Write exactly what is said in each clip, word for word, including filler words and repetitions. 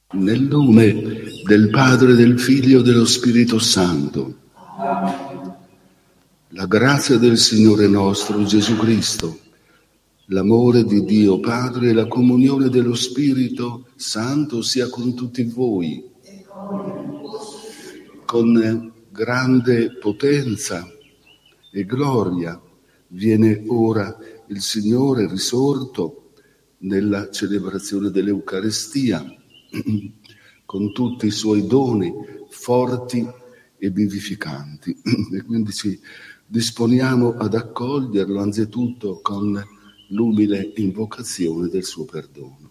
Nel nome del Padre, del Figlio e dello Spirito Santo. La grazia del Signore nostro Gesù Cristo, l'amore di Dio Padre e la comunione dello Spirito Santo sia con tutti voi. Con grande potenza e gloria viene ora il Signore risorto nella celebrazione dell'Eucaristia, con tutti i suoi doni forti e vivificanti. E quindi ci disponiamo ad accoglierlo anzitutto con l'umile invocazione del suo perdono.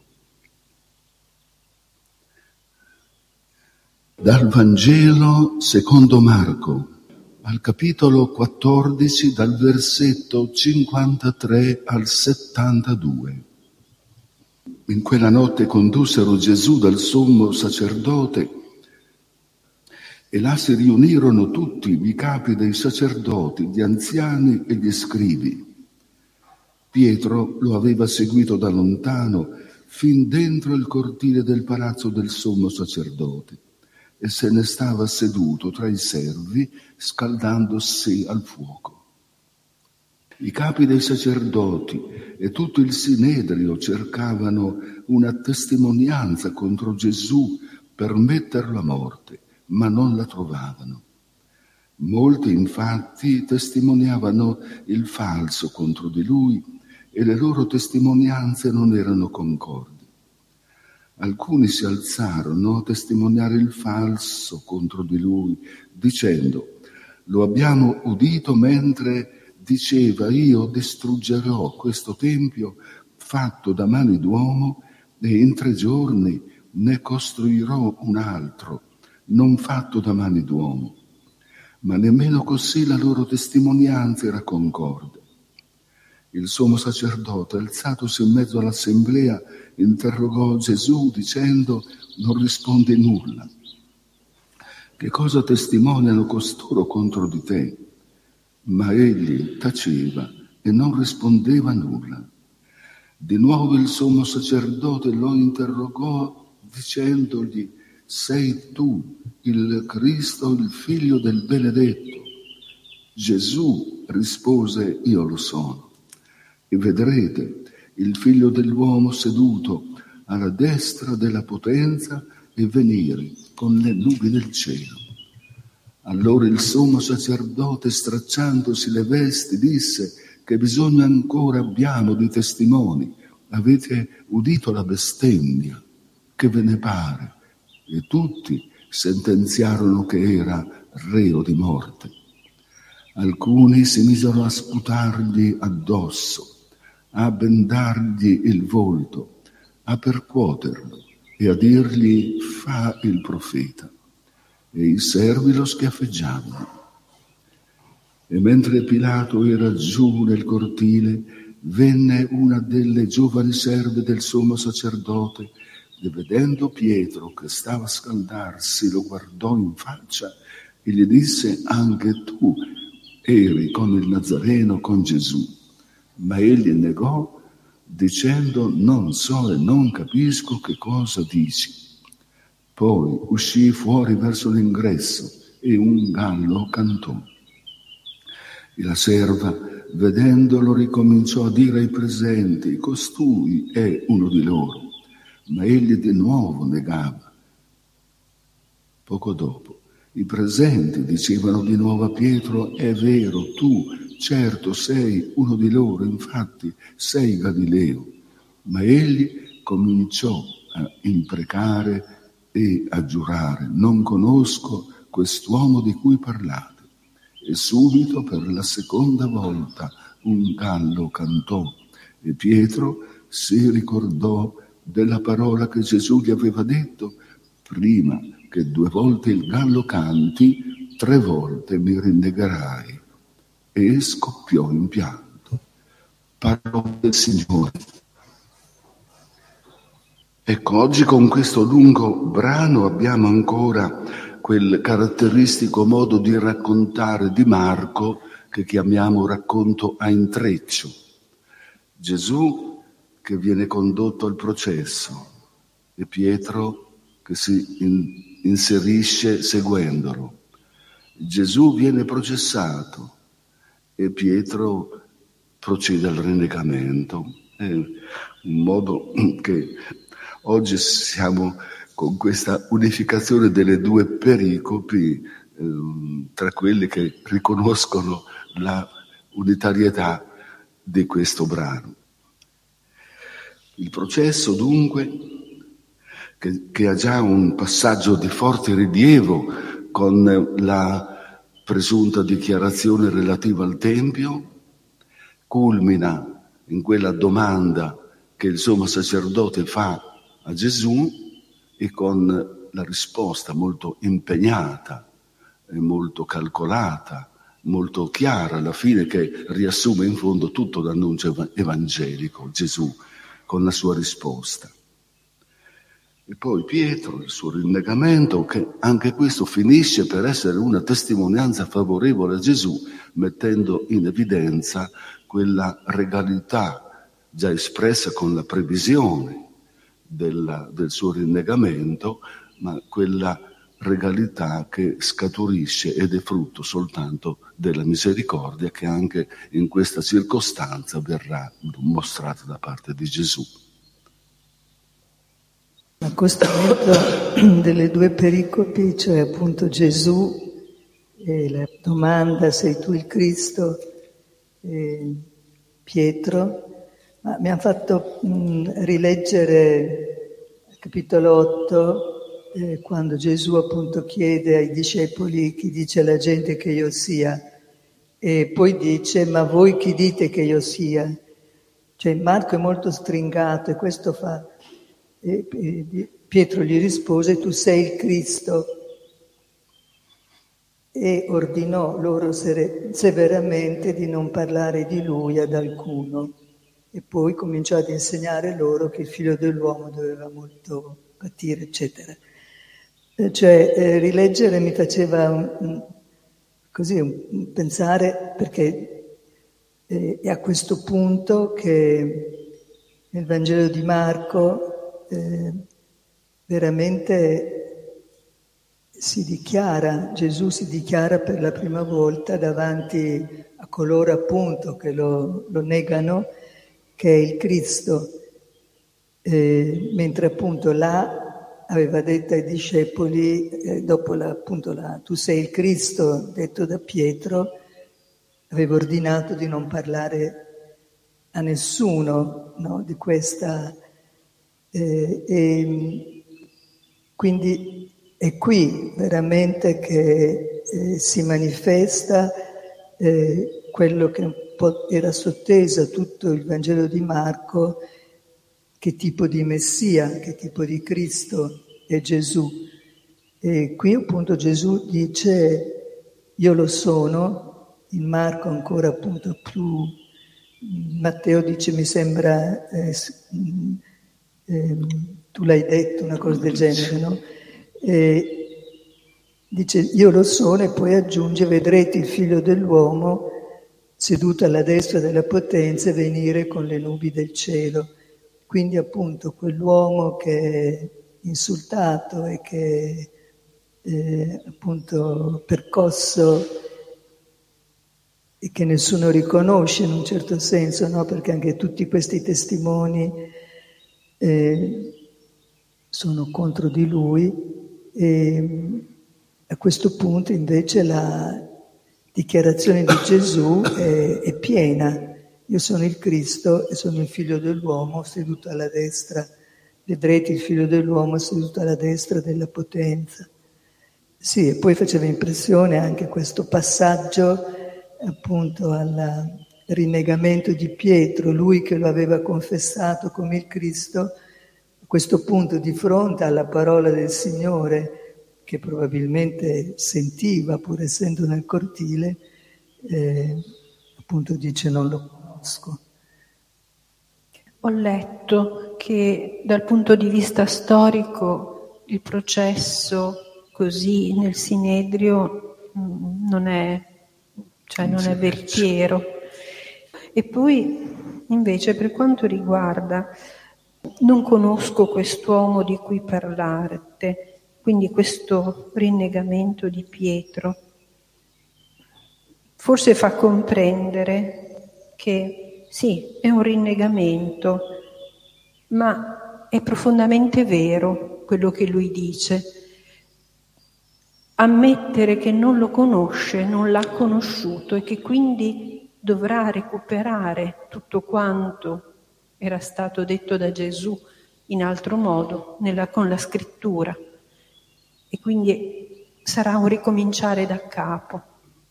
Dal Vangelo secondo Marco, al capitolo quattordici, dal versetto cinquantatré al settantadue. In quella notte condussero Gesù dal sommo sacerdote e là si riunirono tutti i capi dei sacerdoti, gli anziani e gli scribi. Pietro lo aveva seguito da lontano fin dentro il cortile del palazzo del sommo sacerdote e se ne stava seduto tra i servi scaldandosi al fuoco. I capi dei sacerdoti e tutto il sinedrio cercavano una testimonianza contro Gesù per metterlo a morte, ma non la trovavano. Molti infatti testimoniavano il falso contro di lui e le loro testimonianze non erano concordi. Alcuni si alzarono a testimoniare il falso contro di lui, dicendo: lo abbiamo udito mentre diceva: io distruggerò questo tempio fatto da mani d'uomo e in tre giorni ne costruirò un altro, non fatto da mani d'uomo. Ma nemmeno così la loro testimonianza era concorde. Il sommo sacerdote, alzatosi in mezzo all'assemblea, interrogò Gesù dicendo: non risponde nulla. Che cosa testimoniano costoro contro di te? Ma egli taceva e non rispondeva nulla. Di nuovo il sommo sacerdote lo interrogò dicendogli: sei tu il Cristo, il figlio del benedetto? Gesù rispose: io lo sono. E vedrete il figlio dell'uomo seduto alla destra della potenza e venire con le nubi del cielo. Allora il sommo sacerdote, stracciandosi le vesti, disse: che bisogno ancora abbiamo di testimoni? Avete udito la bestemmia, che ve ne pare? E tutti sentenziarono che era reo di morte. Alcuni si misero a sputargli addosso, a bendargli il volto, a percuoterlo e a dirgli: fa il profeta. E i servi lo schiaffeggiavano. E mentre Pilato era giù nel cortile, venne una delle giovani serve del sommo sacerdote e vedendo Pietro che stava a scaldarsi lo guardò in faccia e gli disse: anche tu eri con il Nazareno, con Gesù. Ma egli negò dicendo: non so e non capisco che cosa dici. Poi uscì fuori verso l'ingresso e un gallo cantò. E la serva, vedendolo, ricominciò a dire ai presenti: costui è uno di loro. Ma egli di nuovo negava. Poco dopo i presenti dicevano di nuovo a Pietro: è vero, tu certo sei uno di loro, infatti sei Galileo. Ma egli cominciò a imprecare e a giurare: non conosco quest'uomo di cui parlate. E subito per la seconda volta un gallo cantò e Pietro si ricordò della parola che Gesù gli aveva detto: prima che due volte il gallo canti, tre volte mi rinnegherai. E scoppiò in pianto. Parola del Signore. Ecco, oggi con questo lungo brano abbiamo ancora quel caratteristico modo di raccontare di Marco che chiamiamo racconto a intreccio. Gesù che viene condotto al processo e Pietro che si in, inserisce seguendolo. Gesù viene processato e Pietro procede al rinnegamento. È un modo che oggi siamo con questa unificazione delle due pericopi eh, tra quelli che riconoscono la unitarietà di questo brano. Il processo, dunque, che, che ha già un passaggio di forte rilievo con la presunta dichiarazione relativa al Tempio, culmina in quella domanda che il sommo sacerdote fa a Gesù e con la risposta molto impegnata e molto calcolata, molto chiara alla fine, che riassume in fondo tutto l'annuncio evangelico, Gesù con la sua risposta. E poi Pietro, il suo rinnegamento, che anche questo finisce per essere una testimonianza favorevole a Gesù, mettendo in evidenza quella regalità già espressa con la previsione della, del suo rinnegamento, ma quella regalità che scaturisce ed è frutto soltanto della misericordia che anche in questa circostanza verrà mostrata da parte di Gesù. L'accostamento delle due pericopi, cioè appunto Gesù e la domanda sei tu il Cristo, e Pietro, ma mi ha fatto mh, rileggere il capitolo otto, eh, quando Gesù appunto chiede ai discepoli chi dice la gente che io sia, e poi dice ma voi chi dite che io sia? Cioè Marco è molto stringato e questo fa... E Pietro gli rispose tu sei il Cristo e ordinò loro severamente di non parlare di lui ad alcuno e poi cominciò ad insegnare loro che il figlio dell'uomo doveva molto patire, eccetera. Cioè eh, rileggere mi faceva un, così un, pensare, perché eh, è a questo punto che nel Vangelo di Marco Eh, veramente si dichiara, Gesù si dichiara per la prima volta davanti a coloro appunto che lo, lo negano, che è il Cristo, eh, mentre appunto là aveva detto ai discepoli, eh, dopo la, appunto la, tu sei il Cristo, detto da Pietro, aveva ordinato di non parlare a nessuno, no, di questa... Eh, e quindi è qui veramente che eh, si manifesta eh, quello che un po' era sotteso a tutto il Vangelo di Marco, che tipo di Messia, che tipo di Cristo è Gesù. E qui appunto Gesù dice io lo sono, in Marco ancora appunto più, Matteo dice mi sembra... Eh, Eh, tu l'hai detto, una cosa del genere, no? E dice io lo sono e poi aggiunge vedrete il figlio dell'uomo seduto alla destra della potenza e venire con le nubi del cielo. Quindi appunto quell'uomo che è insultato e che è appunto percosso e che nessuno riconosce in un certo senso, no? Perché anche tutti questi testimoni Eh, sono contro di lui e a questo punto invece la dichiarazione di Gesù è, è piena. Io sono il Cristo e sono il figlio dell'uomo seduto alla destra, vedrete il figlio dell'uomo seduto alla destra della potenza. Sì, e poi faceva impressione anche questo passaggio appunto al rinnegamento di Pietro, lui che lo aveva confessato come il Cristo, a questo punto di fronte alla parola del Signore, che probabilmente sentiva pur essendo nel cortile, eh, appunto dice non lo conosco. Ho letto che dal punto di vista storico il processo così nel Sinedrio non è, cioè non è veritiero. E poi invece per quanto riguarda non conosco quest'uomo di cui parlare, morte. Quindi questo rinnegamento di Pietro forse fa comprendere che sì, è un rinnegamento, ma è profondamente vero quello che lui dice. Ammettere che non lo conosce, non l'ha conosciuto e che quindi dovrà recuperare tutto quanto era stato detto da Gesù in altro modo, nella, con la scrittura. E quindi sarà un ricominciare da capo.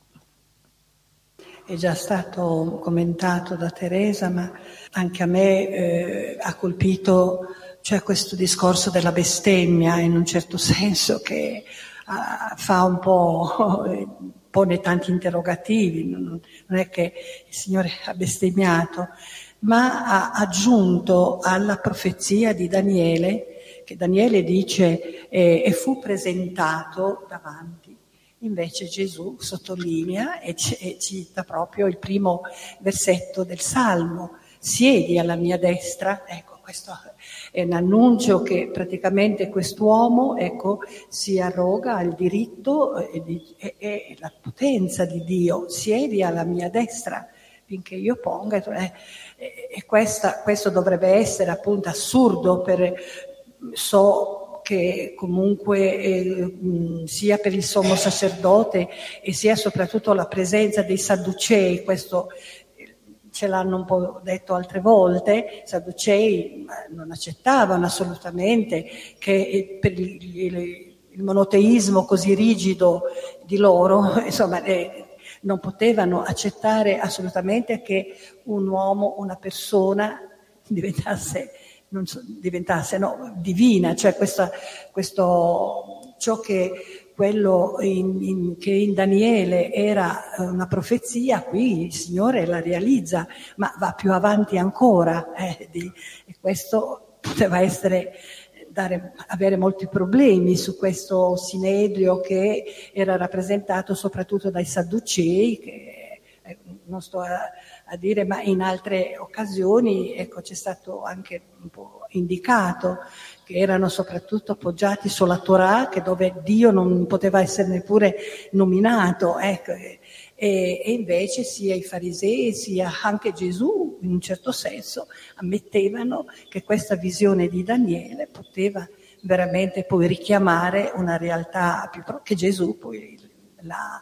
È già stato commentato da Teresa, ma anche a me eh, ha colpito, cioè, questo discorso della bestemmia, in un certo senso, che uh, fa un po', pone tanti interrogativi. Non, non è che il Signore ha bestemmiato, ma ha aggiunto alla profezia di Daniele, che Daniele dice eh, e fu presentato davanti. Invece Gesù sottolinea e cita proprio il primo versetto del Salmo: siedi alla mia destra. Ecco, questo è un annuncio che praticamente quest'uomo, ecco, si arroga il diritto e, e, e la potenza di Dio. Siedi alla mia destra finché io ponga. Eh, e questa, questo dovrebbe essere appunto assurdo per so che comunque eh, mh, sia per il sommo sacerdote e sia soprattutto la presenza dei Sadducei, questo eh, ce l'hanno un po' detto altre volte. I Sadducei non accettavano assolutamente che per il, il, il monoteismo così rigido di loro, insomma, eh, non potevano accettare assolutamente che un uomo, una persona diventasse non so, diventasse no, divina, cioè questa, questo, ciò che quello in, in, che in Daniele era una profezia, qui il Signore la realizza, ma va più avanti ancora, eh, di, e questo poteva essere, dare, avere molti problemi su questo sinedrio che era rappresentato soprattutto dai Sadducei, che eh, non sto a a dire, ma in altre occasioni, ecco, c'è stato anche un po' indicato che erano soprattutto appoggiati sulla Torah, che dove Dio non poteva essere neppure nominato, ecco, e, e invece sia i farisei sia anche Gesù, in un certo senso, ammettevano che questa visione di Daniele poteva veramente poi richiamare una realtà più pro- che Gesù poi la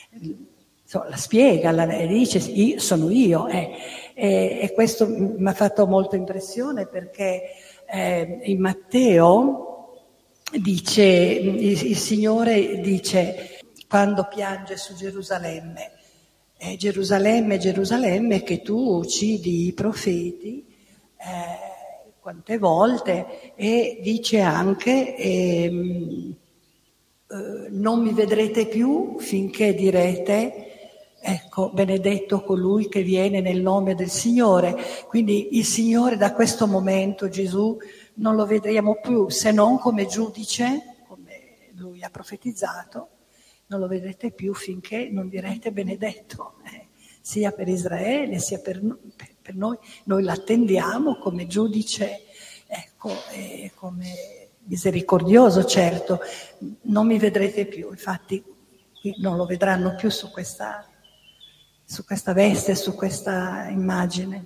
la spiega, la dice, io, sono io, eh. e, e questo mi ha fatto molto impressione perché eh, in Matteo dice, il, il Signore dice, quando piange su Gerusalemme, eh, Gerusalemme, Gerusalemme, che tu uccidi i profeti, eh, quante volte, e dice anche, eh, eh, non mi vedrete più finché direte, ecco, benedetto colui che viene nel nome del Signore. Quindi il Signore da questo momento, Gesù, non lo vedremo più se non come giudice, come lui ha profetizzato, non lo vedrete più finché non direte benedetto, eh, sia per Israele sia per, per noi. Noi l'attendiamo come giudice, ecco, e come misericordioso, certo. Non mi vedrete più, infatti qui non lo vedranno più su questa su questa veste, su questa immagine.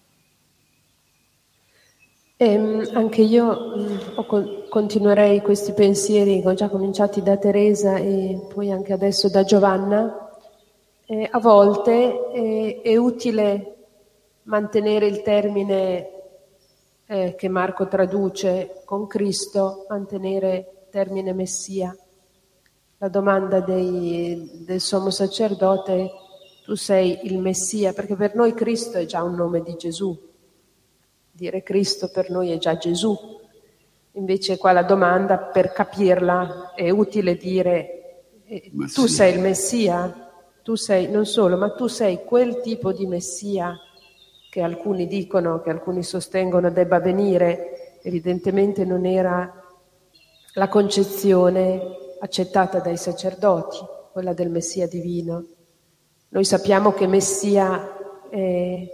E anche io mh, continuerei questi pensieri che ho già cominciati da Teresa e poi anche adesso da Giovanna. E a volte è, è utile mantenere il termine eh, che Marco traduce con Cristo, mantenere il termine Messia. La domanda dei, del sommo sacerdote: tu sei il Messia, perché per noi Cristo è già un nome di Gesù. Dire Cristo per noi è già Gesù. Invece qua la domanda, per capirla, è utile dire eh, tu sei il Messia, tu sei, non solo, ma tu sei quel tipo di Messia che alcuni dicono, che alcuni sostengono debba venire. Evidentemente non era la concezione accettata dai sacerdoti, quella del Messia divino. Noi sappiamo che Messia è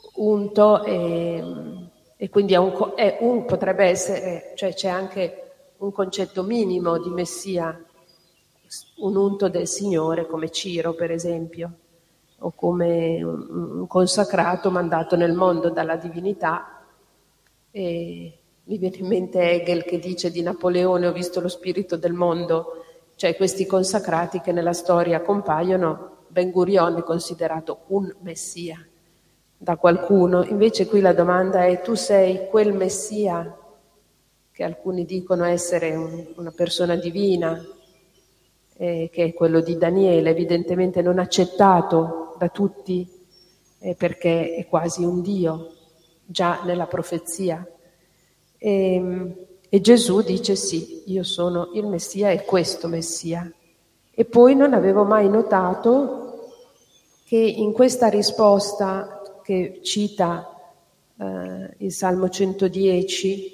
unto e, e quindi è un, è un, potrebbe essere, cioè c'è anche un concetto minimo di Messia, un unto del Signore come Ciro per esempio, o come un consacrato mandato nel mondo dalla divinità. E mi viene in mente Hegel che dice di Napoleone: ho visto lo spirito del mondo, cioè questi consacrati che nella storia compaiono. Ben Gurion è considerato un messia da qualcuno, invece qui la domanda è: tu sei quel messia che alcuni dicono essere un, una persona divina, eh, che è quello di Daniele, evidentemente non accettato da tutti, eh, perché è quasi un Dio già nella profezia. E, e Gesù dice: sì, io sono il Messia e questo Messia. E poi non avevo mai notato che in questa risposta che cita eh, il Salmo centodieci,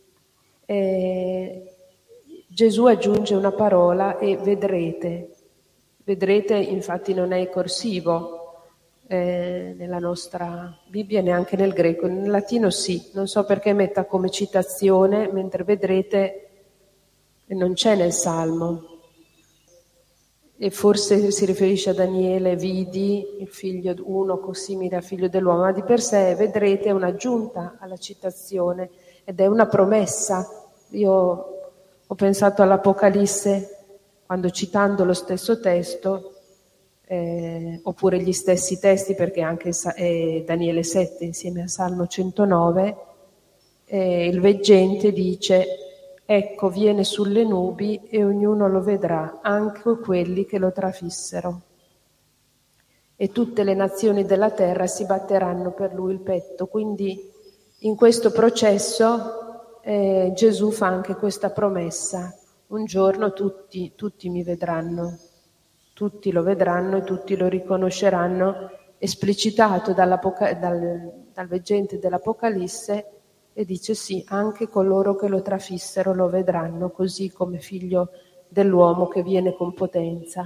eh, Gesù aggiunge una parola, e vedrete. Vedrete infatti non è corsivo eh, nella nostra Bibbia, neanche nel greco. Nel latino sì, non so perché metta come citazione, mentre vedrete non c'è nel Salmo. E forse si riferisce a Daniele: vidi il figlio uno simile al figlio dell'uomo, ma di per sé vedrete è un'aggiunta alla citazione ed è una promessa. Io ho pensato all'Apocalisse quando, citando lo stesso testo, eh, oppure gli stessi testi, perché anche eh, Daniele sette insieme a Salmo centonove, eh, il veggente dice: ecco, viene sulle nubi e ognuno lo vedrà, anche quelli che lo trafissero. E tutte le nazioni della terra si batteranno per lui il petto. Quindi in questo processo eh, Gesù fa anche questa promessa: un giorno tutti, tutti mi vedranno, tutti lo vedranno e tutti lo riconosceranno, esplicitato dal, dal veggente dell'Apocalisse. E dice: sì, anche coloro che lo trafissero lo vedranno, così come figlio dell'uomo che viene con potenza.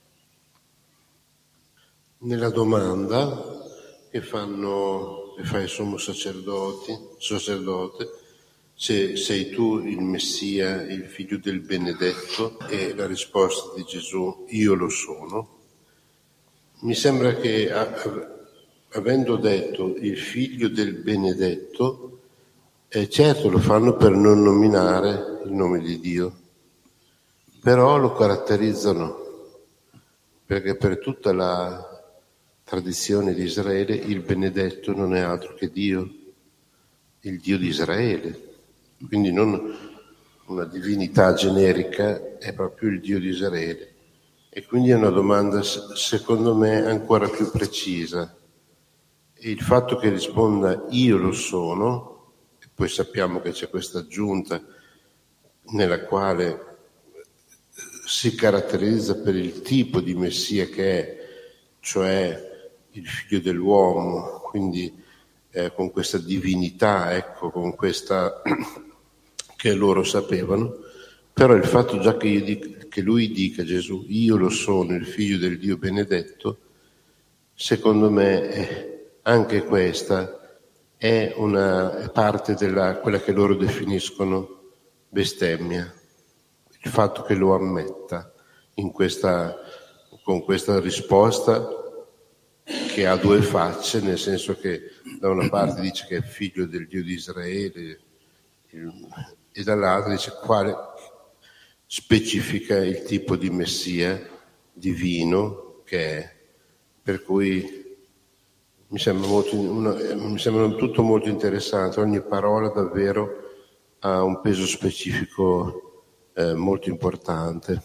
Nella domanda che fanno, che fa il sommo sacerdoti, sacerdote, se sei tu il Messia, il figlio del benedetto, e la risposta di Gesù: io lo sono, mi sembra che avendo detto il figlio del benedetto, Eh, certo, lo fanno per non nominare il nome di Dio, però lo caratterizzano, perché per tutta la tradizione di Israele il benedetto non è altro che Dio, il Dio di Israele, quindi non una divinità generica, è proprio il Dio di Israele. E quindi è una domanda, secondo me, ancora più precisa. E il fatto che risponda io lo sono, poi sappiamo che c'è questa aggiunta nella quale si caratterizza per il tipo di Messia che è, cioè il figlio dell'uomo, quindi eh, con questa divinità, ecco, con questa che loro sapevano. Però il fatto già che, io dica, che lui dica, Gesù, io lo sono, il figlio del Dio benedetto, secondo me è anche questa è una parte della quella che loro definiscono bestemmia, il fatto che lo ammetta in questa, con questa risposta che ha due facce, nel senso che da una parte dice che è figlio del Dio di Israele e dall'altra dice quale specifica il tipo di Messia divino che è, per cui Mi sembra, molto, una, mi sembra tutto molto interessante, ogni parola davvero ha un peso specifico eh, molto importante.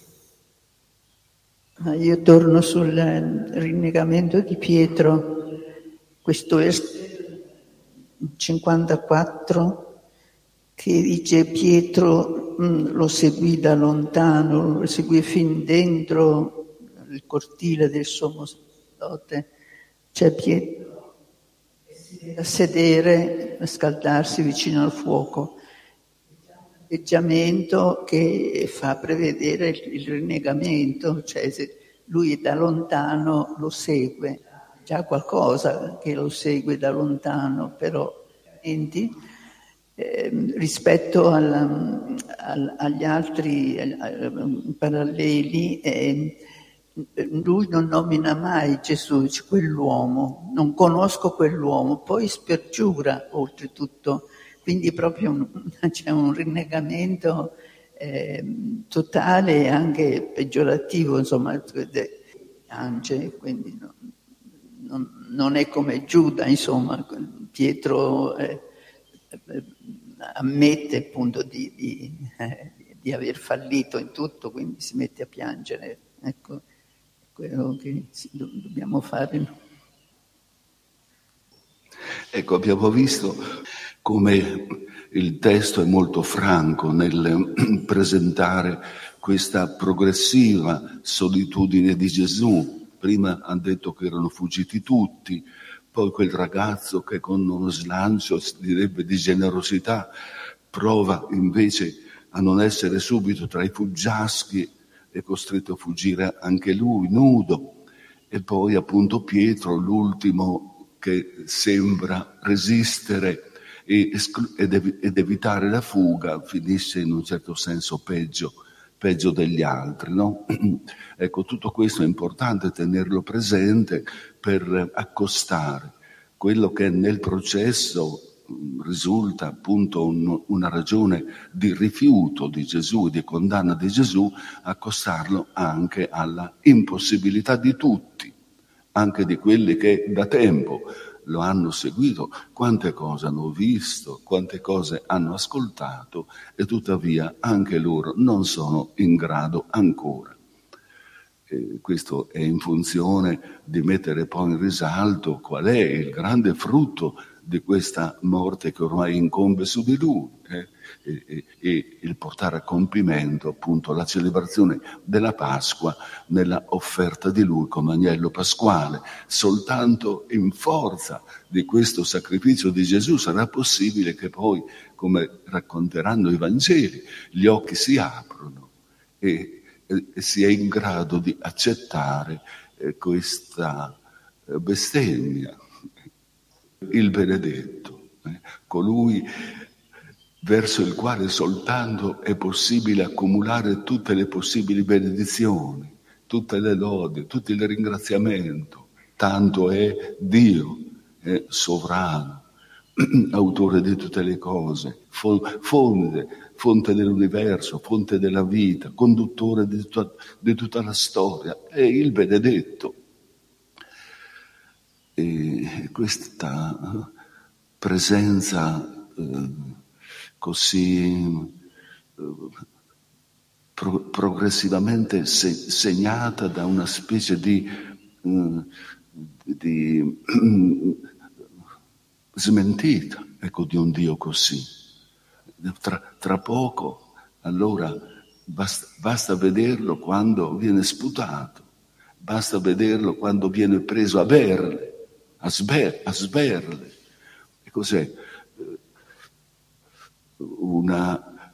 Io torno sul rinnegamento di Pietro, questo versetto cinquantaquattro che dice: Pietro mh, lo seguì da lontano, lo seguì fin dentro il cortile del sommo sacerdote. C'è Pietro a sedere, a scaldarsi vicino al fuoco, atteggiamento che fa prevedere il, il rinnegamento, cioè se lui da lontano lo segue, già qualcosa che lo segue da lontano, però eh, rispetto alla, agli altri paralleli, eh, lui non nomina mai Gesù, dice quell'uomo, non conosco quell'uomo, poi spergiura oltretutto, quindi proprio un, c'è un rinnegamento eh, totale e anche peggiorativo, insomma, piange, quindi non, non, non è come Giuda, insomma, Pietro eh, ammette appunto di, di, eh, di aver fallito in tutto, quindi si mette a piangere, ecco. Quello che dobbiamo fare. Ecco, abbiamo visto come il testo è molto franco nel presentare questa progressiva solitudine di Gesù. Prima hanno detto che erano fuggiti tutti, poi quel ragazzo che con uno slancio, si direbbe di generosità, prova invece a non essere subito tra i fuggiaschi, è costretto a fuggire anche lui, nudo. E poi appunto Pietro, l'ultimo che sembra resistere ed, ed evitare la fuga, finisce in un certo senso peggio, peggio degli altri, no? Ecco, tutto questo è importante tenerlo presente per accostare quello che nel processo risulta appunto un, una ragione di rifiuto di Gesù, di condanna di Gesù, accostarlo anche alla impossibilità di tutti, anche di quelli che da tempo lo hanno seguito, quante cose hanno visto, quante cose hanno ascoltato e tuttavia anche loro non sono in grado ancora. E questo è in funzione di mettere poi in risalto qual è il grande frutto di questa morte che ormai incombe su di lui, eh? e, e, e il portare a compimento appunto la celebrazione della Pasqua nella offerta di lui come agnello pasquale. Soltanto in forza di questo sacrificio di Gesù sarà possibile che poi, come racconteranno i Vangeli, gli occhi si aprono e, e, e si è in grado di accettare eh, questa eh, bestemmia. Il benedetto, eh, colui verso il quale soltanto è possibile accumulare tutte le possibili benedizioni, tutte le lodi, tutto il ringraziamento. Tanto è Dio, è sovrano, autore di tutte le cose, fonte, fonte dell'universo, fonte della vita, conduttore di tutta, di tutta la storia, è il benedetto. E questa presenza eh, così eh, pro- progressivamente se- segnata da una specie di, eh, di eh, smentita, ecco, di un Dio così. Tra, tra poco, allora, basta, basta vederlo quando viene sputato, basta vederlo quando viene preso a berle, a, sber- a sberle. E cos'è? Una,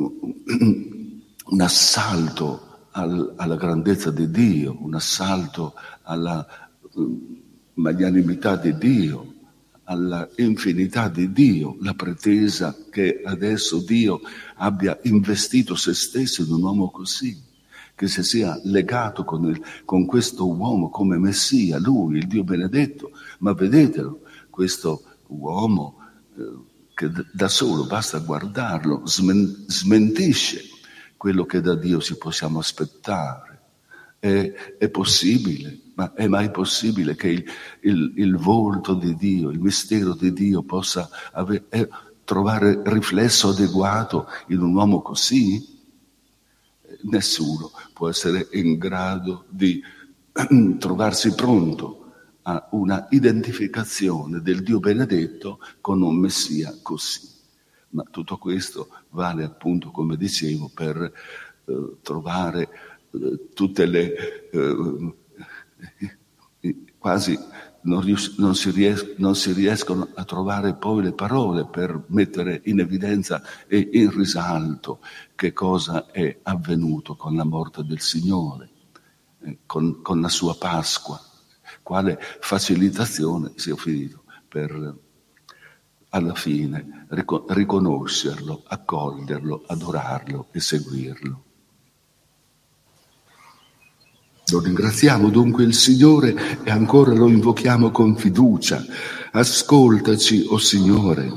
un assalto al, alla grandezza di Dio, un assalto alla magnanimità di Dio, alla infinità di Dio, la pretesa che adesso Dio abbia investito se stesso in un uomo così, che si sia legato con, il, con questo uomo come Messia, lui, il Dio benedetto. Ma vedetelo, questo uomo eh, che da solo, basta guardarlo, smen- smentisce quello che da Dio ci possiamo aspettare. È, è possibile, ma è mai possibile che il, il, il volto di Dio, il mistero di Dio possa ave- eh, trovare riflesso adeguato in un uomo così? Nessuno può essere in grado di trovarsi pronto a una identificazione del Dio benedetto con un Messia così. Ma tutto questo vale appunto, come dicevo, per eh, trovare eh, tutte le eh, quasi non, rius- non, si ries- non si riescono a trovare poi le parole per mettere in evidenza e in risalto che cosa è avvenuto con la morte del Signore, eh, con, con la sua Pasqua, quale facilitazione, se ho finito, per, alla fine riconoscerlo, accoglierlo, adorarlo e seguirlo. Lo ringraziamo dunque il Signore e ancora lo invochiamo con fiducia. Ascoltaci, o Signore.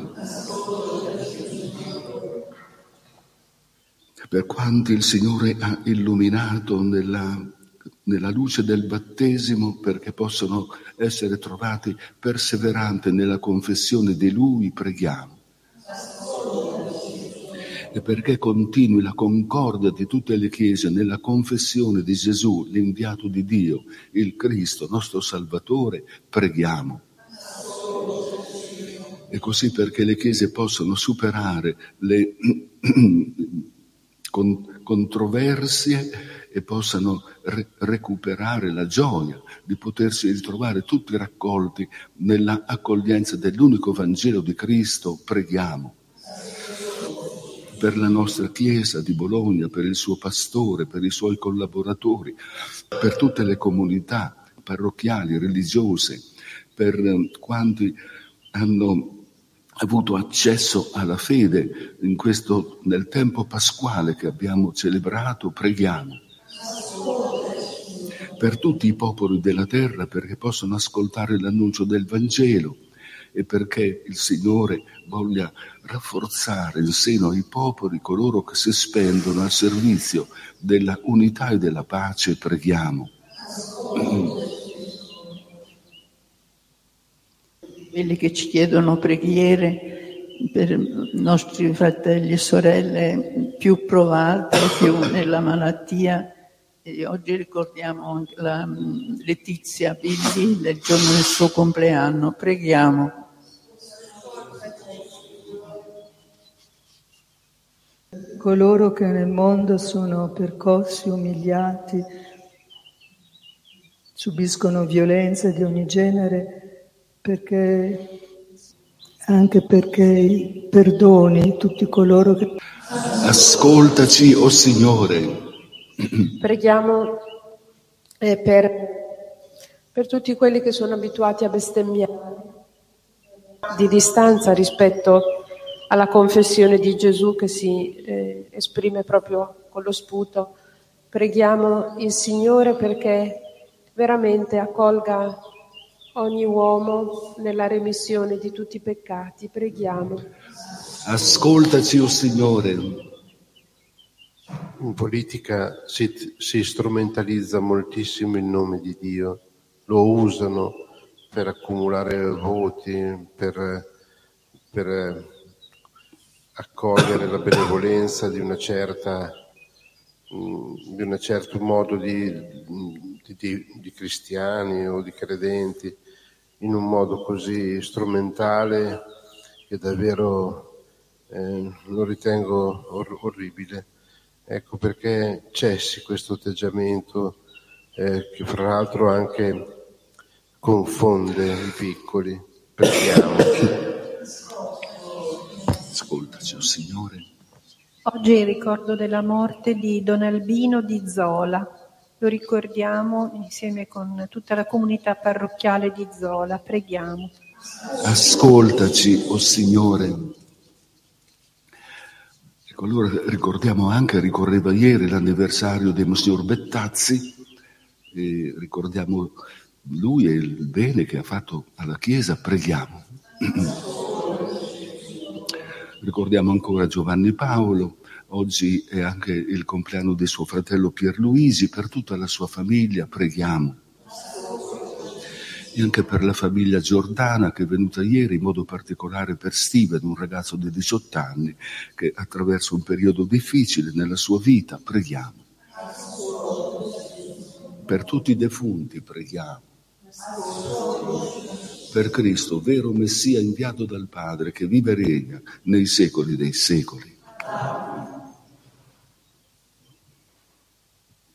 Per quanti il Signore ha illuminato nella, nella luce del battesimo, perché possano essere trovati perseveranti nella confessione di Lui, preghiamo. E perché continui la concordia di tutte le chiese nella confessione di Gesù, l'inviato di Dio, il Cristo, nostro Salvatore, preghiamo. E così perché le chiese possano superare le controversie e possano re- recuperare la gioia di potersi ritrovare tutti raccolti nella accoglienza dell'unico Vangelo di Cristo, preghiamo. Per la nostra Chiesa di Bologna, per il suo pastore, per i suoi collaboratori, per tutte le comunità parrocchiali, religiose, per quanti hanno avuto accesso alla fede in questo, nel tempo pasquale che abbiamo celebrato, preghiamo. Per tutti i popoli della terra, perché possano ascoltare l'annuncio del Vangelo e perché il Signore voglia rafforzare in seno ai popoli coloro che si spendono al servizio della unità e della pace, preghiamo. Quelli che ci chiedono preghiere per i nostri fratelli e sorelle più provati, più nella malattia. E oggi ricordiamo la Letizia Billi del giorno del suo compleanno. Preghiamo. Coloro che nel mondo sono percossi, umiliati, subiscono violenze di ogni genere, perché anche perché perdoni tutti coloro che... Ascoltaci, o Signore. Preghiamo eh, per, per tutti quelli che sono abituati a bestemmiare di distanza rispetto alla confessione di Gesù che si eh, esprime proprio con lo sputo. Preghiamo il Signore perché veramente accolga ogni uomo nella remissione di tutti i peccati. Preghiamo. Ascoltaci, o Signore. In politica si, si strumentalizza moltissimo il nome di Dio, lo usano per accumulare voti, per, per accogliere la benevolenza di una certa, di un certo modo di, di, di cristiani o di credenti, in un modo così strumentale che davvero eh, lo ritengo or- orribile. Ecco perché cessi questo atteggiamento eh, che fra l'altro anche confonde i piccoli. Preghiamo. Ascoltaci, o Signore. Oggi è il ricordo della morte di Don Albino di Zola. Lo ricordiamo insieme con tutta la comunità parrocchiale di Zola. Preghiamo. Ascoltaci, o Signore. Ecco, allora ricordiamo anche, ricorreva ieri l'anniversario di Monsignor Bettazzi, e ricordiamo lui e il bene che ha fatto alla Chiesa, preghiamo. Ricordiamo ancora Giovanni Paolo, oggi è anche il compleanno di suo fratello Pierluigi, per tutta la sua famiglia preghiamo. E anche per la famiglia Giordana che è venuta ieri, in modo particolare per Steven, un ragazzo di diciotto anni che attraverso un periodo difficile nella sua vita, preghiamo. Per tutti i defunti preghiamo. Per Cristo, vero Messia inviato dal Padre, che vive e regna nei secoli dei secoli.